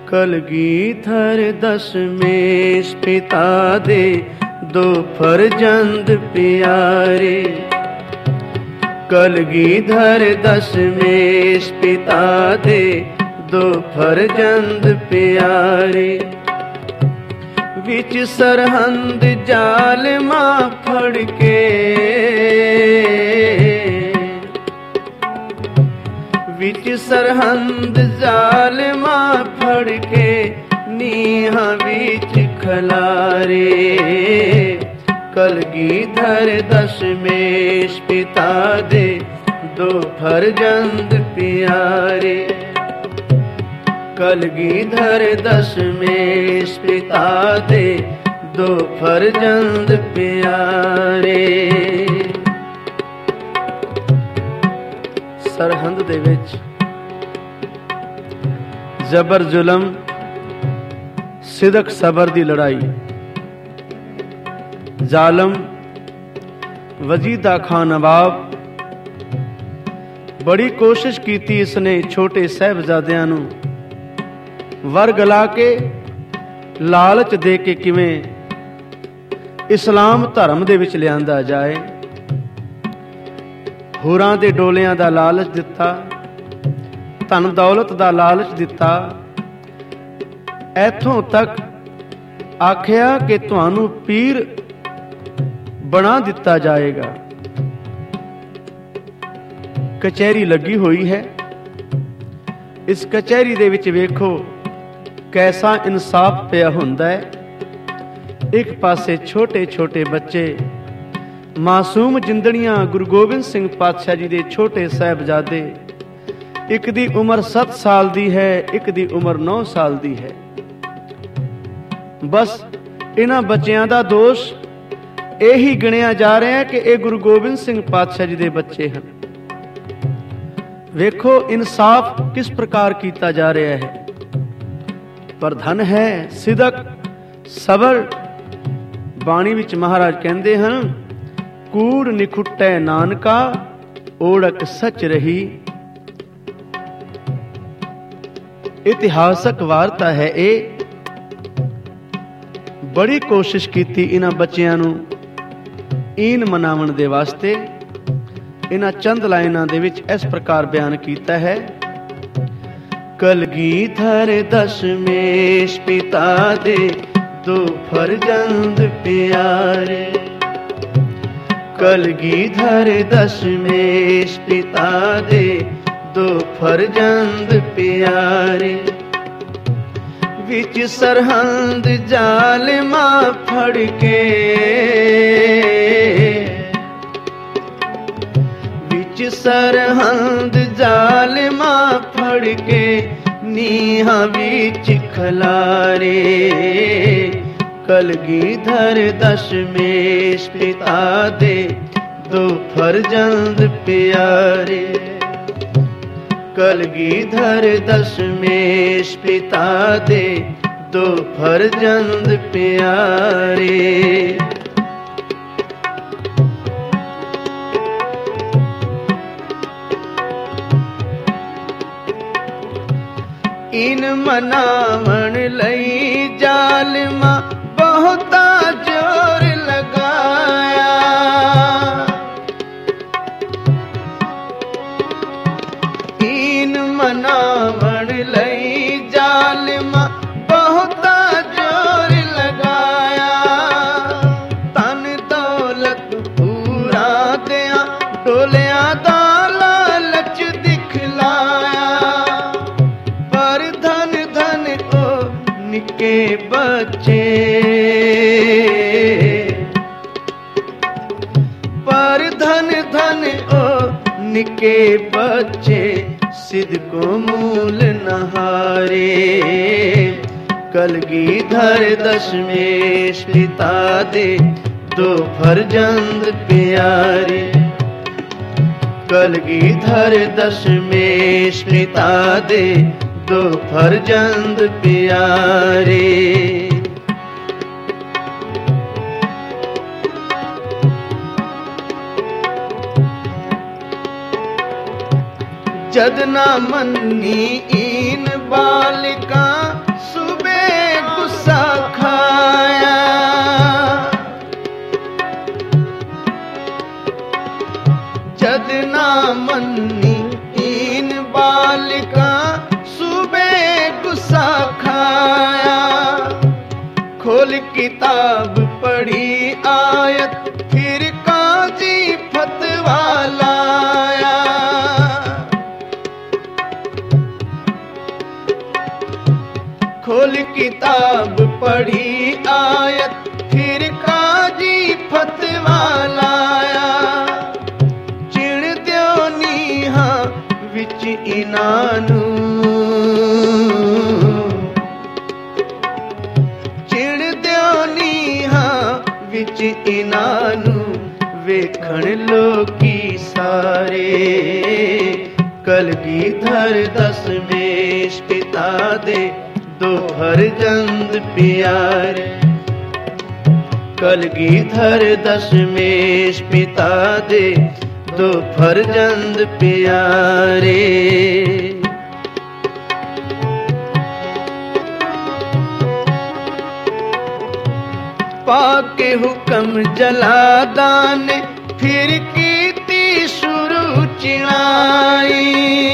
कलगीधर दशमेश पिता दे दो फरजंद प्यारे। कलगीधर दशमेश पिता दे दो फरजंद प्यारे। विच सरहंद जालिमा फड़ के, विच सरहंद जालिमा फड़ के नीहा विच खलारे। कलगीधर दशमेश पिता दे दो फरजंद प्यारे। कलगीधर दशमेश पिता दे दो फरजंद प्यारे। सरहंद दे विच जबर जुलम सिदक सबर दी लड़ाई। जालम वजीदा खान नवाब बड़ी कोशिश कीती इसने छोटे साहिबजादियां नूं वर गला के लालच दे के किवें इस्लाम धर्म दे विच लिआंदा जाए। होरां दे डोलियां दा लालच दिता, धन दौलत दा लालच दिता, ऐथों तक आखिया कि तुहानू पीर बना दिता जाएगा। कचहरी लगी हुई है। इस कचहरी दे विच वेखो कैसा इंसाफ पिया हुंदा है। एक पासे छोटे छोटे बच्चे मासूम जिंदड़ियां गुरु गोबिंद सिंह पातशाह जी दे छोटे साहिबजादे, एक दी उम्र 7 साल दी है, एक दी उम्र 9 साल दी है। बस इन्हां बच्चियां दा दोष यही गिणिया जा रहा है कि यह गुरु गोबिंद सिंह पातशाह जी दे बच्चे हैं। वेखो इंसाफ किस प्रकार किया जा रहा है। पर धन है सिदक सबर। बाणी विच महाराज कहते हैं, कूड़ निखुटै नानका ओढ़क सच रही। इतिहासक वार्ता है ये। बड़ी कोशिश की इन्हां बच्चियां नूं ईन मनावण दे वास्ते। इन्हां चंद लाइनां दे विच इस प्रकार बयान कीता है। कलगीधर दशमेश पिता दे दो फरजंद प्यारे। कलगीधर दशमेश पिता दे दो फरजंद प्यारे। विच सरहंद जालिमा फड़ के, विच सरहंद जालिमा फड़ के नीहा विच खलारे। कलगीधर दशमेश पिता दे दो फरजंद प्यारे। कलगीधर दशमेश पिता दे दो फरजंद प्यारे। इन मनावण लई जालिमा बहुता जोर लगाया। इन मनावण लई जालिमा बहुता जोर लगाया। तन दौलत पूरा दिया डोलिया दा लालच दिखलाया। पर धन धन ओ निके बच्चे, पर धन धन ओ निके बच्चे सिद्को मूल नहारे। कलगीधर दशमेश पिता दे दो फरजंद प्यारे। कलगीधर दशमेश पिता दे दो फरजंद प्यारे। जद ना मन्नी ईन बालिका विच इन्हां नूं वेखण लोकी सारे। कलगीधर दशमेश पिता दे दो फरजंद प्यारे। कलगीधर दशमेश पिता दे दो फरजंद प्यारे। पाके हुक्म जलादान फिर कीती शुरू चिणाई।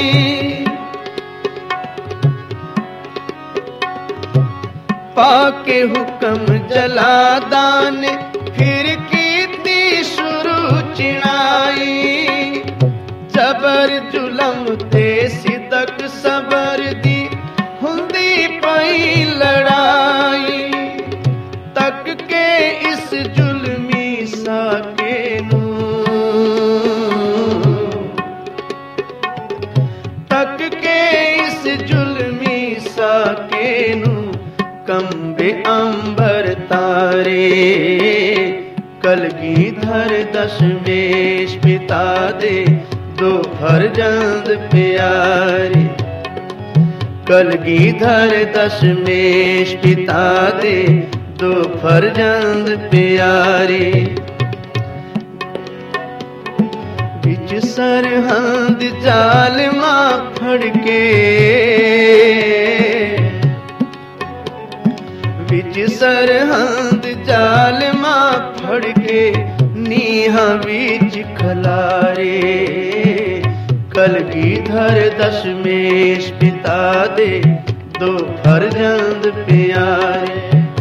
पाके हुक्म जलादान फिर कीती शुरू चिणाई। जबर जुलम ते सिदक सबर दी हुंदी पई लड़ाई। तक के इस जुल्मी साके तक के इस जुल्मी साके कंबे अंबर तारे। कलगीधर दशमेश पिता दे दो फरजंद प्यारे। कलगीधर दशमेश पिता दे दो फरजंद प्यारे। बिच सरहंद जालिमा फड़के। बिच सरहंद जालिमा फड़के नीहां बीच खलारे। कलगीधर दशमेश पिता दे दो फरजंद प्यारे।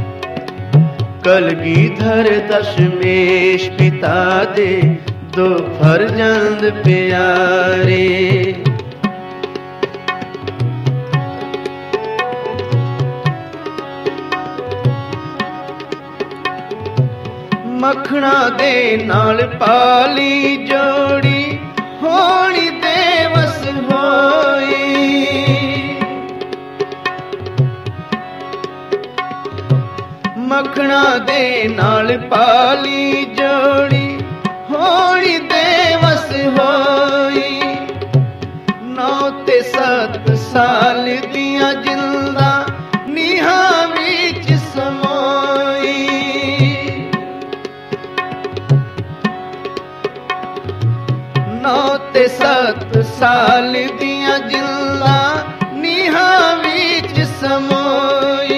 कलगीधर दशमेश पिता दे दो फरजंद प्यारे। मखना दे नाल पाली जोड़ी होनी देवस होई। मखना दे नाल पाली जोड़ी होनी देवस होई। 9 ते 7 साल दियां जिंदा नीहां विच समोई। 9 ते 7 साल दियां जिंदा नीहां विच समोई।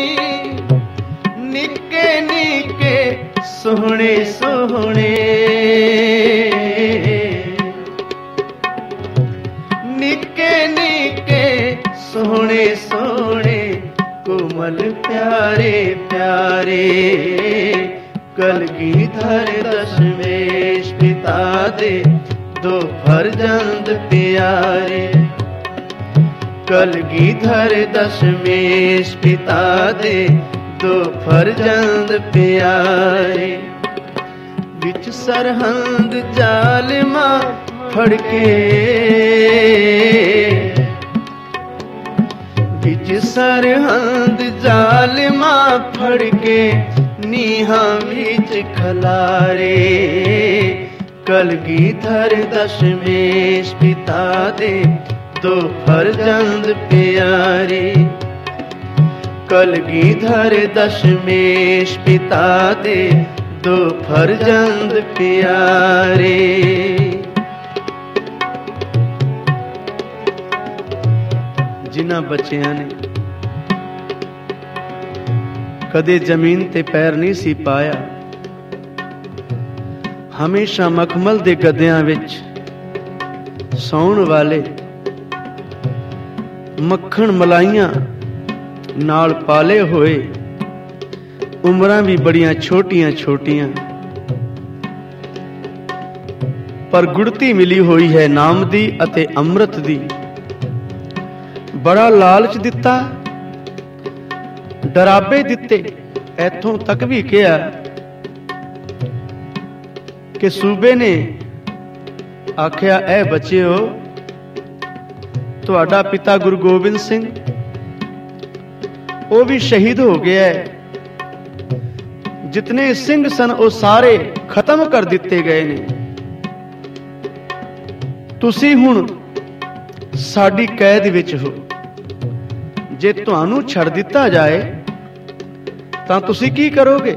निके निके सोहणे सोहणे निके निके सोहणे सोहणे कोमल प्यारे प्यारे। कलगीधर दशमेश पिता दे दो फरजंद प्यारे। कलगीधर दशमेश पिता दे दो फरजंद प्यारे। बिच सरहंद जालिमा फड़के। बिच सरहंद जालिमा फड़के नीहां बीच खलारे। कलगीधर दशमेश पिता दे दो फरजंद प्यारे। कलगीधर दशमेश पिता दे दो फरजंद प्यारे। जिन्हां बच्चियां ने कदे जमीन ते पैर नहीं सी पाया, हमेशा मखमल दे गद्दियां विच सौण वाले, मक्खण मलाइयां नाल पाले होए, उमरां भी बड़ियां छोटियां छोटियां, पर गुड़ती मिली हुई है नाम दी अते अमृत दी। बड़ा लालच दिता, डराबे दिते, इथों तक भी कहा कि सूबे ने आख्या, ऐ बच्चेओ, तुहाडा पिता गुरु गोबिंद सिंह वो भी शहीद हो गया है, जितने सिंह सन वो सारे खत्म कर दिते गए ने। तुसी हुण साडी कैद विच हो, जे तुहानू छड़ दिता जाए तां तुसी की करोगे?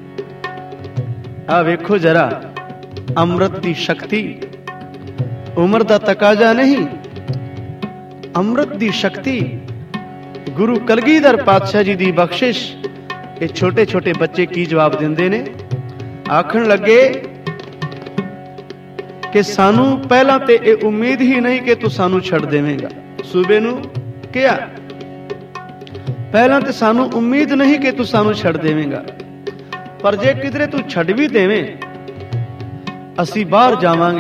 आ वेखो जरा, अमृत की शक्ति उम्र का तकाजा नहीं, अमृत की शक्ति गुरु कलगीधर पातशाह जी की बख्शिश। ये छोटे छोटे बच्चे की जवाब देंदे ने, आखण लगे कि सानू पहला ते ये उम्मीद ही नहीं कि तू सानू छड़ देवेगा। सूबे नू क्या पहला ते सानू उम्मीद नहीं कि तू सानू छड़ देवेगा, पर जे किधरे तू छड़ भी देवें असी बाहर जावांगे,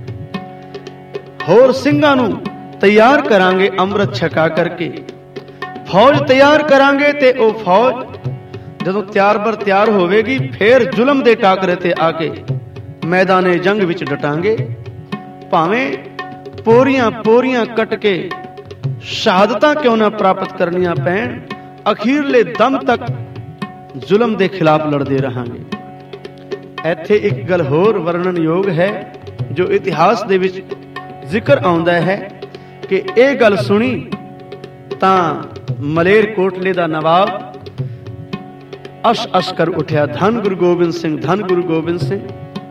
होर सिंघां नू तैयार करांगे, अमृत छका करके फौज तैयार करांगे। ते ओ फौज जदों त्यार बर त्यार होवेगी, फिर जुलम दे टाकरे ते आके मैदाने जंग विच डटांगे। भावें पोरियां पोरियां कट के शहादतां क्यों ना प्राप्त करनियां पैण, अखीरले दम तक जुलम दे खिलाफ लड़दे रहांगे। ਇੱਥੇ एक गल होर वर्णनयोग है जो इतिहास दे विच जिक्र आउंदा है कि ਇਹ गल सुनी तां मलेर कोटले दा नवाब अश अश कर उठिया, धन गुरु गोबिंद सिंह, धन गुरु गोबिंद सिंह।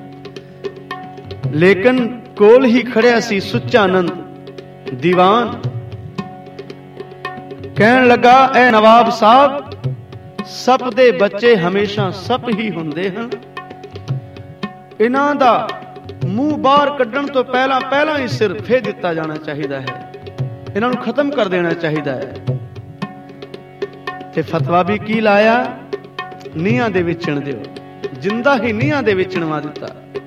लेकिन कोल ही खड़िया सी सुच्चानंद दीवान, कहन लगा ए नवाब साहब, सप दे बच्चे हमेशा सप ही हुंदे हैं, इन्हां दा मूंह बाहर कड्ढण तो पहला पहला ही सिर फेर दिता जाना चाहिए है, इन्हां नूं खत्म कर देना चाहिए है। ते फतवा भी की लाया, नीहां दे विच चण दिओ, जिंदा ही नीहां दे विच चणवा दिता।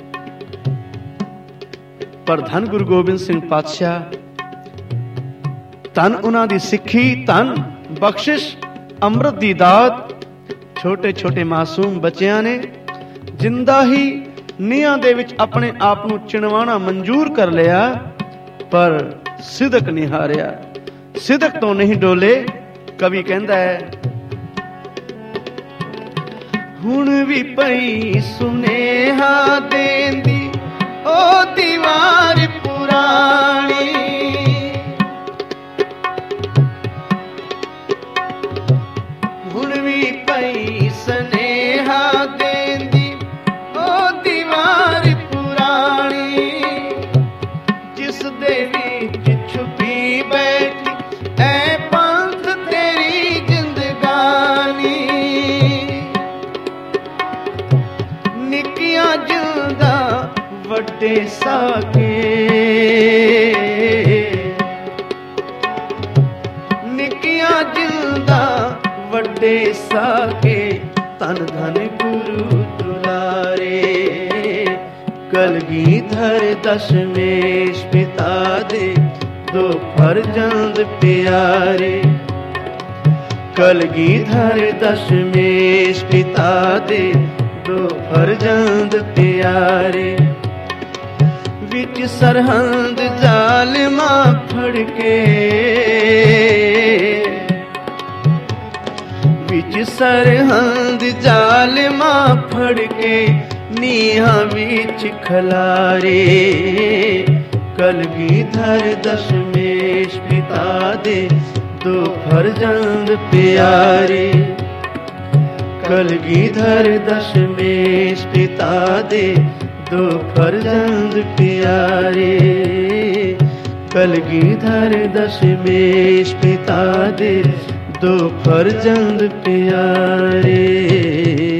पर धन गुरु गोबिंद सिंह पातशाह, धन उन्हां दी सिੱਖੀ, धन बख्शिश, अमृत दी दात, छोटे छोटे मासूम बच्चियां ने जिंदा ही नीहां दे विच अपने आप नूं चिणवाना मंजूर कर लिया, पर सिदक नहीं हारिया, सिदक तो नहीं डोले। कवि कहंदा है, हुण भी पई सुनेहा देंदी ओ दीवार पुरानी, हुण भी पई सुनेहा देंदी ओ दीवार पुरानी, जिस दे विच छुपी बैठी ऐ पंथ तेरी जिंदगानी, निकिया जिंदा वड्डे साके, निकिया जिंदा वड्डे साके, तन धन गुरु दुलारे, कलगीधर दशमेश पिता दे दो फरजंद प्यारे, कलगीधर दशमेश पिता दे दो फरजंद प्यारे, विच सरहंद जालिमा फड़के, विच सरहंद जालिमा फड़के, नीहां विच खलारे, कलगीधर दशमेश पिता दे दो फरजंद प्यारे, कलगीधर दशमेश पिता दे दो फरजंद प्यारे, कलगीधर दशमेश पिता दे दो फरजंद प्यारे।